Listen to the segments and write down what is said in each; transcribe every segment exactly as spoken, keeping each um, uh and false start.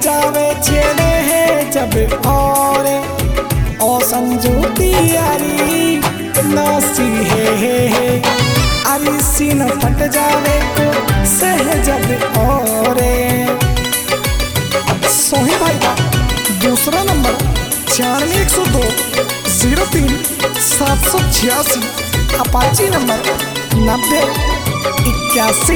जावे छेड़े है जब और ओ संजोती यारी नौसी है, है, है। अरे सीना फट जावे को सह जब और सोही भाई का दूसरा नंबर छियानवे एक सौ दो जीरो तीन सात सौ छियासी, अपाची नंबर नब्बे इक्यासी।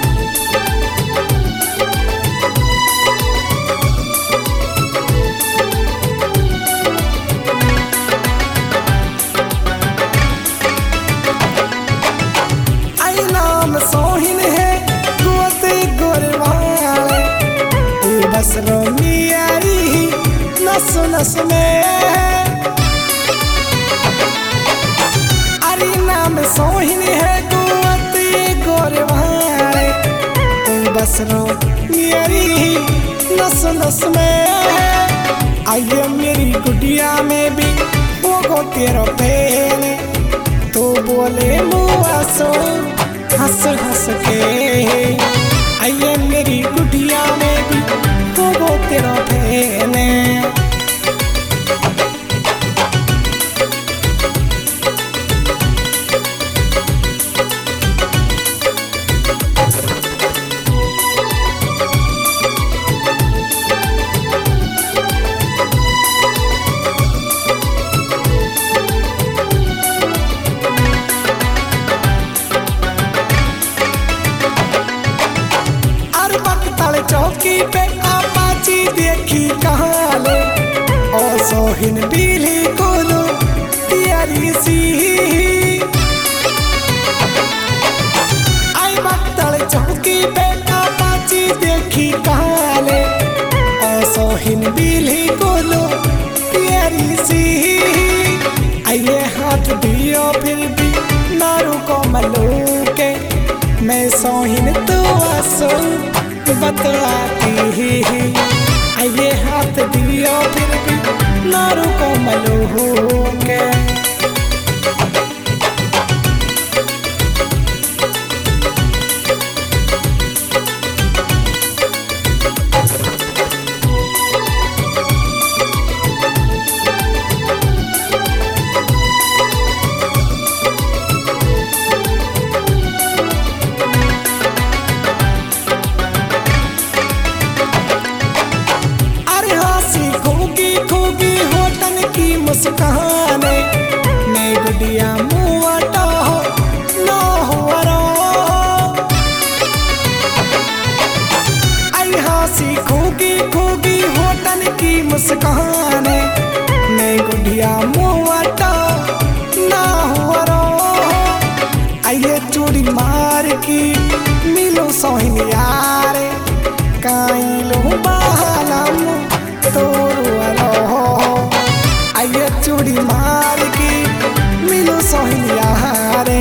आई नाम सोहिन है गुआते गोरवाले बस रोमी आई नस नस में। अरे नाम सोहिन है गुआते गोरवाले बस रोमी आई नस नस में। आइए मेरी गुड़िया में भी वो को तेरा पहले तो बोले मुआ सो हंस हंस के। आइए मेरी गुड़िया में भी तो वो तेरा पहले। चौकी पे अपाची देखी कहाले और सोहिन बिली कोलो तियारी सी। आई बक्तल चौकी पे अपाची देखी कहाले और सोहिन बिली कोलो तियारी सी। आइए हाथ दियो फिर भी नारू को मलू के मैं सोहिन तो आसो बतलाती ही। आइए हाथ दियो फिर भी नारू को मलू के। मुस्काने मैं गुड़िया मुआटा हो ना हो रो। आई हंसी खोगी खोगी होटन की मुस्काने मैं गुड़िया मुआटा ना हो रो। आइए चूड़ी मार की मिलो सोहिन यारे काई लो बालम तोरू रो। आइए चूड़ी मार की मिलो सोहिन यारे।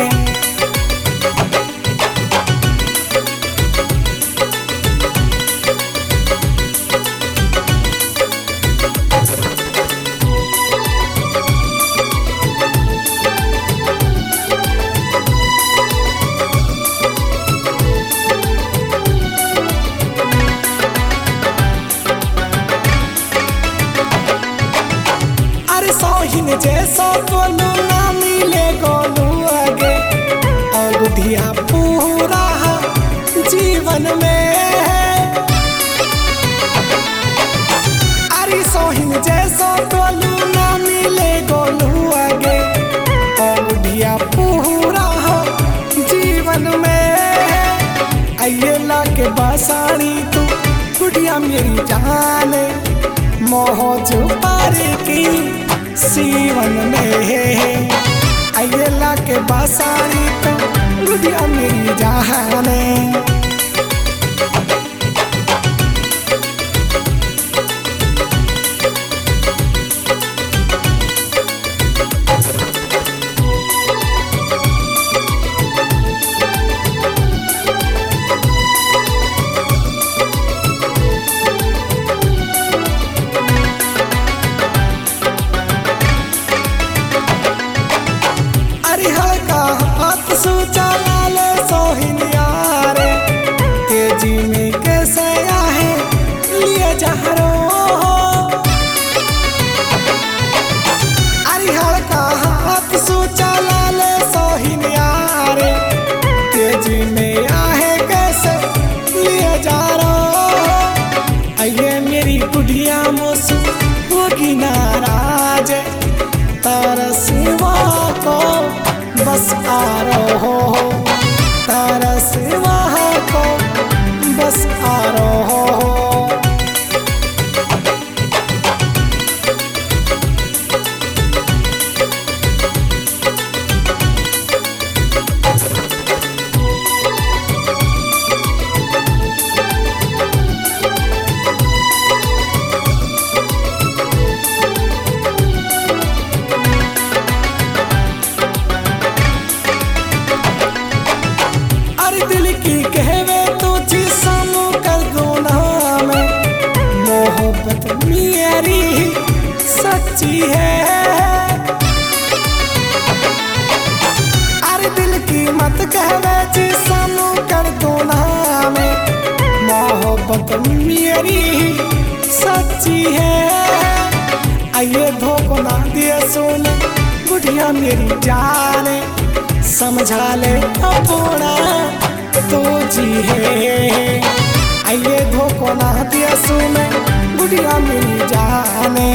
सोहिन जैसा गोलू ना मिले गोलू आगे और बुधिया पूरा जीवन में। अरे सोहिन जैसा गोलू ना मिले गोलू आगे और बुधिया पूरा जीवन में। आइए ला के बासानी तू गुड़िया मेरी जाने मोहज पार की सीवन में। आइए ला के बासानी तो गुड़िया मेरी जाने। सोचा लाले सोहिन यारे हो तरस वहाँ को बस आ रहो हो। दिल की कहवे तो जिस्म कर दो नाम, मोहब्बत मेरी सच्ची है। अरे दिल की मत कहवे जिस्म कर दो नाम, मोहब्बत मेरी सच्ची है। आइए धोखा ना दिए सोने बुढ़िया मेरी जाने, समझा ले अपना तो जी है। आइए धोखा ना दिया सुने बुढ़िया मेरी जाने।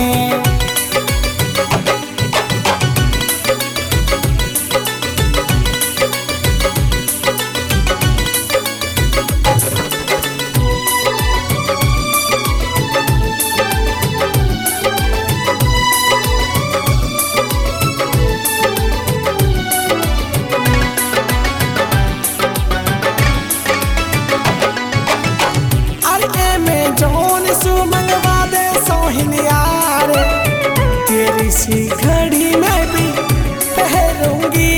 मंगवा दे सोहिन यार, तेरी सी घड़ी में भी पहनूंगी।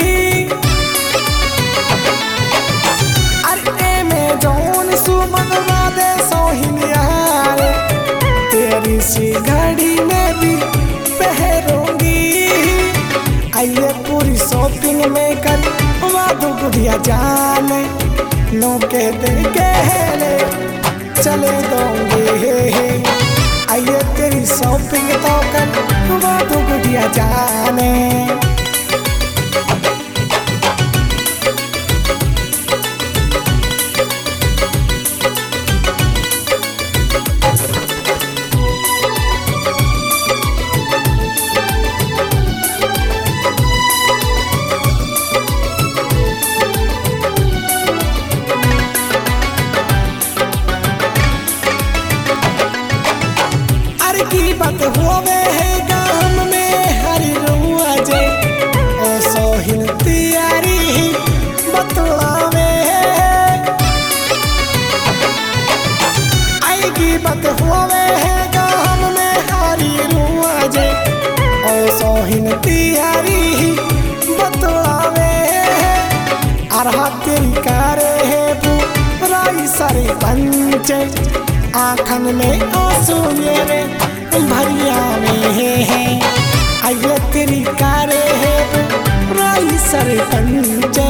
अरे मैं जौन सु मंगवा दे सोहिन यार, तेरी सी घड़ी में भी पहनूंगी। आइए पूरी शॉपिंग में कर वादू गुड़िया जाने, नो के दे कहले चले दोगे। आइए तेरी शॉपिंग तो कर वादू गुड़िया जाने। की बात होवे है गाम में हरी रुआ जे, ओ सोहिन तियारी बतलावे। आई की बात होवे है गाम में हरी रुआ जे, ओ सोहिन तियारी बतलावे। अरहा तेरी कारे है बुराई सारे पंचे, आँखन में आंसू मेरे भरिया में है। आइए तेरी कारे है राई सर पंचे।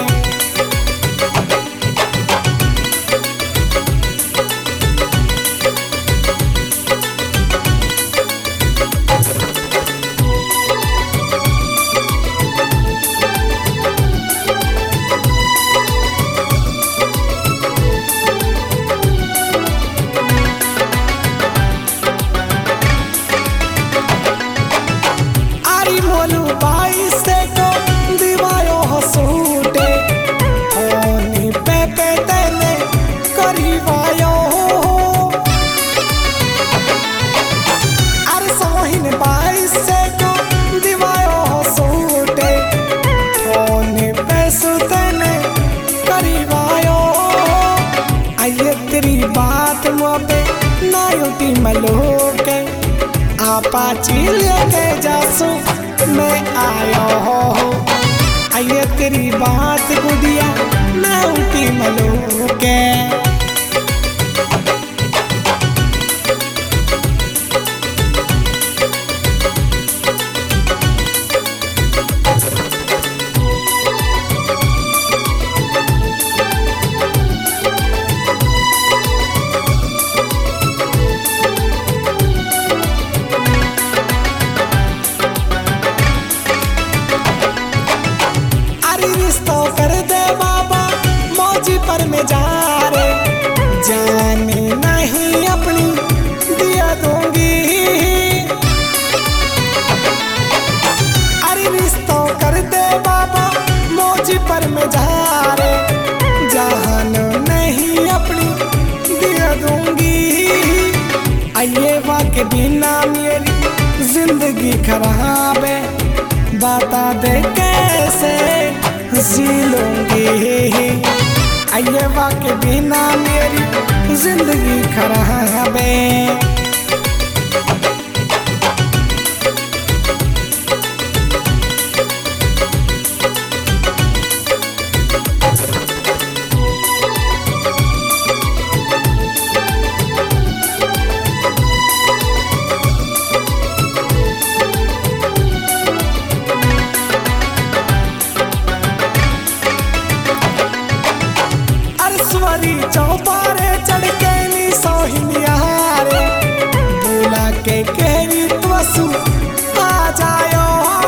मोलू बाई से को दिवायो हसूटे, होनी पे पे तेने करीवायो। अरे सोहिन बाई से को दिवायो हसूटे, होनी पे सुतने करीवायो। आइए तेरी बात मुझे ना उठी मलोके, आपा चिल के जासू मैं आयो हो। आइए तेरी बात गुड़िया मैं उठी मलोके। रिश्तों कर दे बाबा मौजी पर में जा रे, बिना मेरी जिंदगी खराब है, बता दे कैसे जी लूंगी। अय्यबा के बिना मेरी जिंदगी खराब है। चौपारे चढ़ के नी सोहिनिया रे, बुला के कहरी तुसु आ जायो।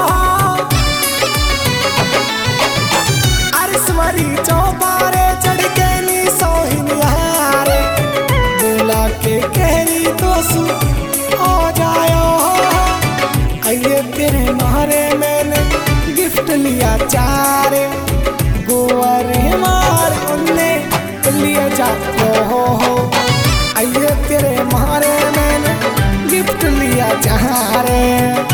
अरसवरी चौपारे चढ़ के नी सोहिनिया रे, बुला के कहरी तुसु आ जायो। आइए तेरे मारे मैंने गिफ्ट लिया चारे, गोवा रे मार उन्ने लिया जाते हो हो। आइए तेरे मारे मैंने गिफ्ट लिया जहाँ रे।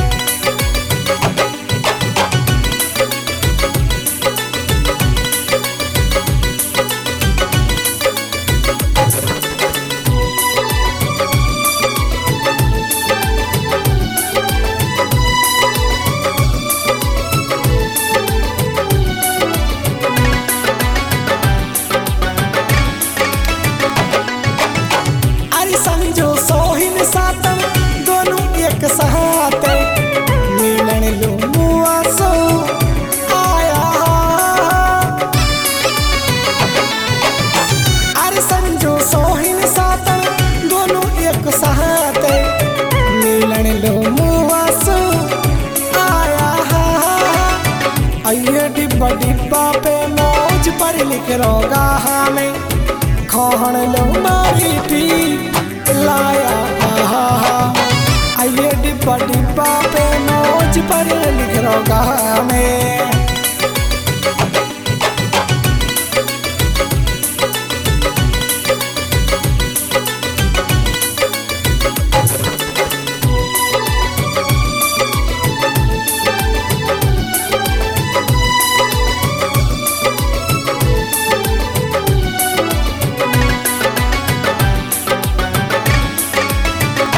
समझो सोहिन सातम दोनों एक साथ, मिलन लो मुआ सो आया। अरे समझो सोहिन सातम दोनों एक साथ, मिलन लो मुआ सो आया। आइए डिब्बा डिब्बा पे मौज पर लिख रोगा हमें, खोहन लो मारी पी लाया। आइए डिब्बा डिब्बा पे मौज पर लिख रोगा में।